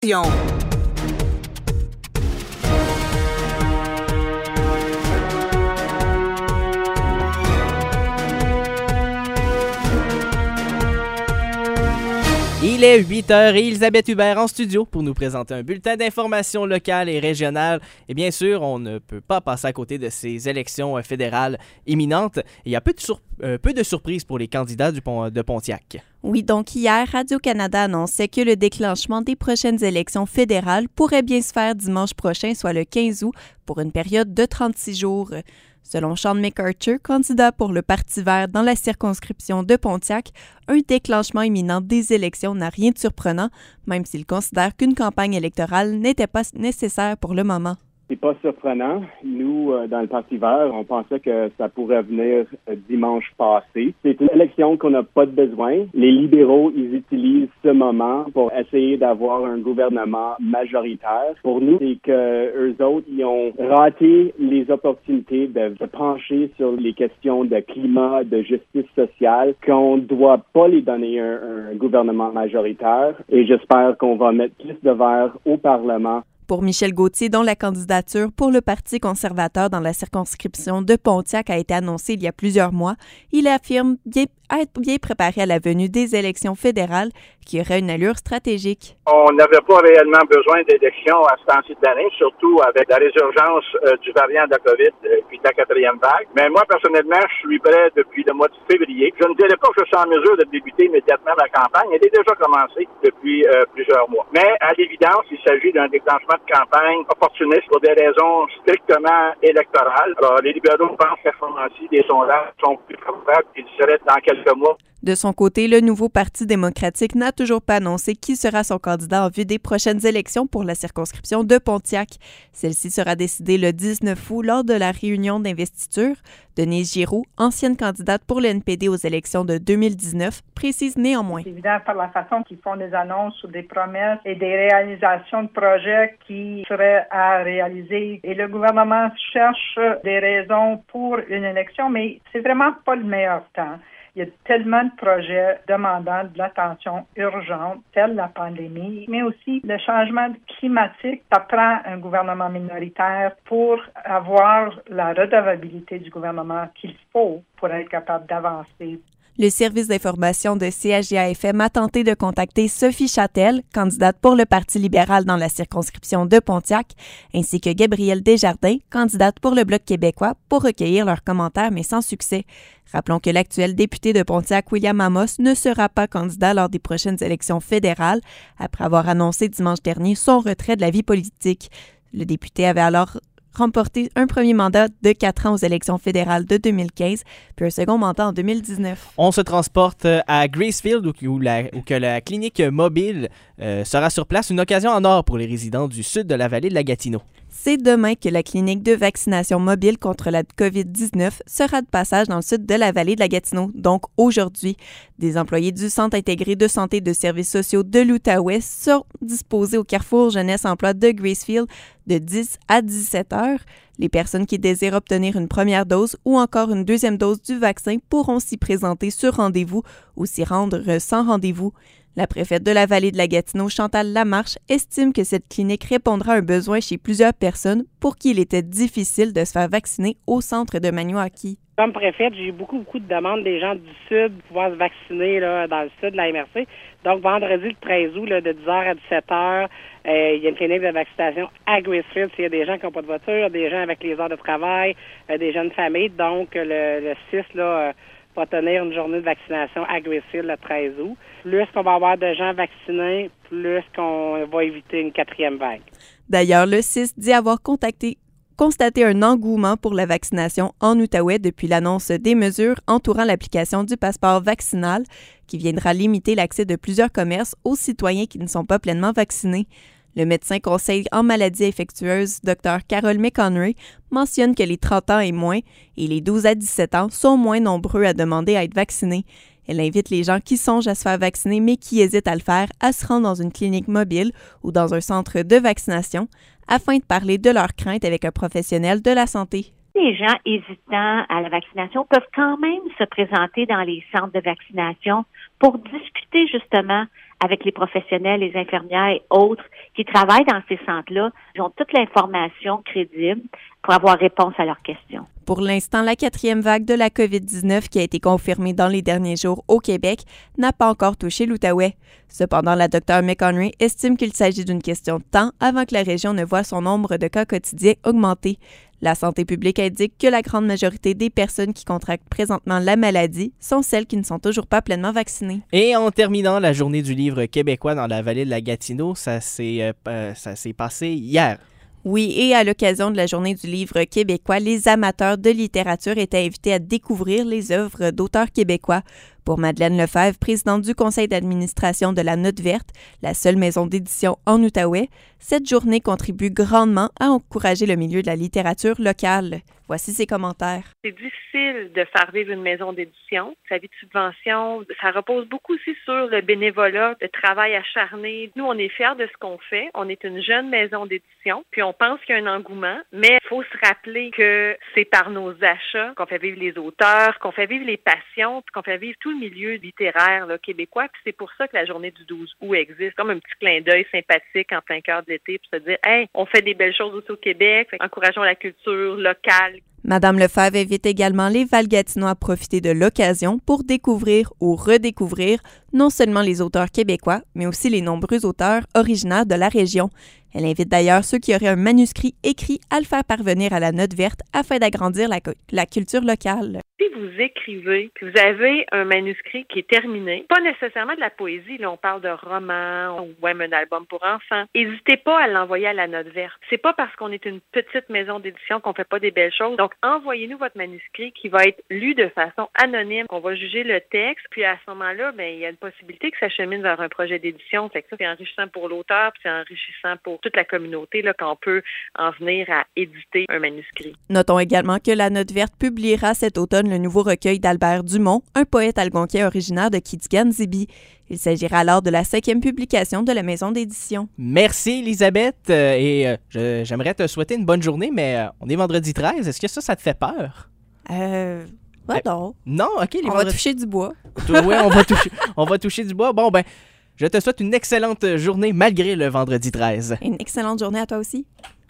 Il est 8h et Elisabeth Hubert en studio pour nous présenter un bulletin d'information locale et régionale. Et bien sûr, on ne peut pas passer à côté de ces élections fédérales imminentes. Il y a peu de surprises pour les candidats de Pontiac. Oui, donc hier, Radio-Canada annonçait que le déclenchement des prochaines élections fédérales pourrait bien se faire dimanche prochain, soit le 15 août, pour une période de 36 jours. Selon Sean McArthur, candidat pour le Parti vert dans la circonscription de Pontiac, un déclenchement imminent des élections n'a rien de surprenant, même s'il considère qu'une campagne électorale n'était pas nécessaire pour le moment. C'est pas surprenant. Nous, dans le Parti vert, on pensait que ça pourrait venir dimanche passé. C'est une élection qu'on n'a pas de besoin. Les libéraux, ils utilisent ce moment pour essayer d'avoir un gouvernement majoritaire. Pour nous, c'est que eux autres, ils ont raté les opportunités de se pencher sur les questions de climat, de justice sociale, qu'on ne doit pas les donner un gouvernement majoritaire. Et j'espère qu'on va mettre plus de verre au Parlement. Pour Michel Gauthier, dont la candidature pour le Parti conservateur dans la circonscription de Pontiac a été annoncée il y a plusieurs mois, il affirme être bien préparé à la venue des élections fédérales qui auraient une allure stratégique. On n'avait pas réellement besoin d'élections à ce temps-ci de l'année, surtout avec la résurgence du variant de la COVID puis de la quatrième vague. Mais moi, personnellement, je suis prêt depuis le mois de février. Je ne dirais pas que je suis en mesure de débuter immédiatement la campagne. Elle est déjà commencée depuis plusieurs mois. Mais à l'évidence, il s'agit d'un déclenchement de campagne opportuniste pour des raisons strictement électorales. Alors, les libéraux pensent qu'à ce moment-ci, les sondages sont plus favorables qu'ils seraient dans quelques mois. De son côté, le nouveau Parti démocratique n'a toujours pas annoncé qui sera son candidat en vue des prochaines élections pour la circonscription de Pontiac. Celle-ci sera décidée le 19 août lors de la réunion d'investiture. Denise Giroux, ancienne candidate pour le NPD aux élections de 2019, précise néanmoins. C'est évident par la façon qu'ils font des annonces sur des promesses et des réalisations de projets qui seraient à réaliser. Et le gouvernement cherche des raisons pour une élection, mais c'est vraiment pas le meilleur temps. Il y a tellement de projets demandant de l'attention urgente, telle la pandémie, mais aussi le changement climatique. Ça prend un gouvernement minoritaire pour avoir la redevabilité du gouvernement qu'il faut pour être capable d'avancer. Le service d'information de CHGA-FM a tenté de contacter Sophie Châtel, candidate pour le Parti libéral dans la circonscription de Pontiac, ainsi que Gabrielle Desjardins, candidate pour le Bloc québécois, pour recueillir leurs commentaires, mais sans succès. Rappelons que l'actuel député de Pontiac, William Amos, ne sera pas candidat lors des prochaines élections fédérales, après avoir annoncé dimanche dernier son retrait de la vie politique. Le député avait alors remporté un premier mandat de 4 ans aux élections fédérales de 2015, puis un second mandat en 2019. On se transporte à Gracefield où que la clinique mobile sera sur place, une occasion en or pour les résidents du sud de la vallée de la Gatineau. C'est demain que la clinique de vaccination mobile contre la COVID-19 sera de passage dans le sud de la vallée de la Gatineau. Donc aujourd'hui, des employés du Centre intégré de santé et de services sociaux de l'Outaouais sont disposés au carrefour Jeunesse Emploi de Gracefield de 10 à 17 heures. Les personnes qui désirent obtenir une première dose ou encore une deuxième dose du vaccin pourront s'y présenter sur rendez-vous ou s'y rendre sans rendez-vous. La préfète de la vallée de la Gatineau, Chantal Lamarche, estime que cette clinique répondra à un besoin chez plusieurs personnes pour qui il était difficile de se faire vacciner au centre de Maniwaki. Comme préfète, j'ai eu beaucoup de demandes des gens du Sud pour pouvoir se vacciner là, dans le Sud de la MRC. Donc, vendredi le 13 août, là, de 10h à 17h, il y a une clinique de vaccination à Gracefield. S'il y a des gens qui n'ont pas de voiture, des gens avec les heures de travail, des jeunes familles. Donc, le 6, là, va tenir une journée de vaccination à Gracefield le 13 août. Plus qu'on va avoir de gens vaccinés, plus qu'on va éviter une quatrième vague. D'ailleurs, le 6 dit avoir constaté un engouement pour la vaccination en Outaouais depuis l'annonce des mesures entourant l'application du passeport vaccinal qui viendra limiter l'accès de plusieurs commerces aux citoyens qui ne sont pas pleinement vaccinés. Le médecin conseil en maladies infectieuses, Dr. Carol McConnery, mentionne que les 30 ans et moins et les 12 à 17 ans sont moins nombreux à demander à être vaccinés. Elle invite les gens qui songent à se faire vacciner mais qui hésitent à le faire à se rendre dans une clinique mobile ou dans un centre de vaccination afin de parler de leurs craintes avec un professionnel de la santé. Les gens hésitants à la vaccination peuvent quand même se présenter dans les centres de vaccination pour discuter justement avec les professionnels, les infirmières et autres qui travaillent dans ces centres-là. Ils ont toute l'information crédible pour avoir réponse à leurs questions. Pour l'instant, la 4e vague de la COVID-19 qui a été confirmée dans les derniers jours au Québec n'a pas encore touché l'Outaouais. Cependant, la Dr McHenry estime qu'il s'agit d'une question de temps avant que la région ne voie son nombre de cas quotidiens augmenter. La santé publique indique que la grande majorité des personnes qui contractent présentement la maladie sont celles qui ne sont toujours pas pleinement vaccinées. Et en terminant la journée du livre québécois dans la vallée de la Gatineau, ça s'est passé hier. Oui, et à l'occasion de la Journée du livre québécois, les amateurs de littérature étaient invités à découvrir les œuvres d'auteurs québécois. Pour Madeleine Lefebvre, présidente du conseil d'administration de la Note verte, la seule maison d'édition en Outaouais, cette journée contribue grandement à encourager le milieu de la littérature locale. Voici ses commentaires. C'est difficile de faire vivre une maison d'édition. Sa vie de subvention, ça repose beaucoup aussi sur le bénévolat, le travail acharné. Nous, on est fiers de ce qu'on fait. On est une jeune maison d'édition, puis on pense qu'il y a un engouement, mais il faut se rappeler que c'est par nos achats qu'on fait vivre les auteurs, qu'on fait vivre les passions, puis qu'on fait vivre tout le milieu littéraire là, québécois. Puis c'est pour ça que la journée du 12 août existe, comme un petit clin d'œil sympathique en plein cœur de l'été, pour se dire « Hey, on fait des belles choses aussi au Québec, encourageons la culture locale ». Madame Lefebvre invite également les Val-Gatinois à profiter de l'occasion pour découvrir ou redécouvrir non seulement les auteurs québécois, mais aussi les nombreux auteurs originaires de la région. Elle invite d'ailleurs ceux qui auraient un manuscrit écrit à le faire parvenir à la Note verte afin d'agrandir la culture locale. Si vous écrivez, puis vous avez un manuscrit qui est terminé, pas nécessairement de la poésie, là on parle de romans ou même un album pour enfants, n'hésitez pas à l'envoyer à la Note verte. C'est pas parce qu'on est une petite maison d'édition qu'on fait pas des belles choses. Donc envoyez-nous votre manuscrit qui va être lu de façon anonyme. On va juger le texte, puis à ce moment-là, il y a une possibilité que ça chemine vers un projet d'édition. Fait que ça, c'est enrichissant pour l'auteur, puis c'est enrichissant pour toute la communauté là, quand on peut en venir à éditer un manuscrit. Notons également que la Note verte publiera cet automne le nouveau recueil d'Albert Dumont, un poète algonquin originaire de Kitigan-Zibi. Il s'agira alors de la 5e publication de la maison d'édition. Merci Elisabeth j'aimerais te souhaiter une bonne journée, mais on est vendredi 13. Est-ce que ça te fait peur? Non. Non, OK. On va toucher du bois. Oui, on va toucher du bois. Bon, ben, je te souhaite une excellente journée malgré le vendredi 13. Une excellente journée à toi aussi.